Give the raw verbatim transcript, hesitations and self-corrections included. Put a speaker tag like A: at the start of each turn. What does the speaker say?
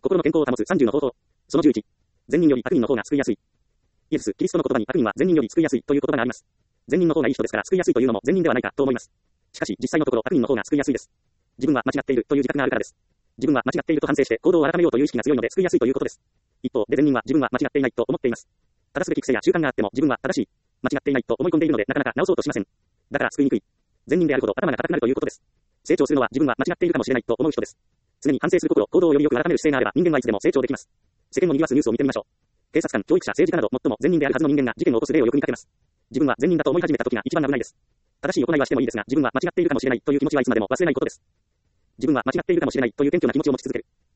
A: 心の健康を保つさんじゅうの方法。そのじゅういち。善人より悪人の方が救いやすい。イエス・キリストの言葉に悪人は善人より救いやすいという言葉があります。善人の方がいい人ですから救いやすいというのも善人ではないかと思います。しかし実際のところ悪人の方が救いやすいです。自分は間違っているという自覚があるからです。自分は間違っていると反省して行動を改めようという意識が強いので救いやすいということです。一方で善人は自分は間違っていないと思っています。正すべき癖や習慣があっても自分は正しい、間違っていないと思い込んでいるのでなかなか直そうとしません。だから救いにくい。善人であるほど頭が固くなるということです。成長するのは自分は間違っているかもしれないと思う人です。常に反省する心、行動をよりよく改める姿勢があれば人間はいつでも成長できます。世間を賑わすニュースを見てみましょう。警察官、教育者、政治家など最も善人であるはずの人間が事件を起こす例をよく見かけます。自分は善人だと思い始めた時が一番危ないです。正しい行いはしてもいいですが、自分は間違っているかもしれないという気持ちはいつまでも忘れないことです。自分は間違っているかもしれないという謙虚な気持ちを持ち続ける。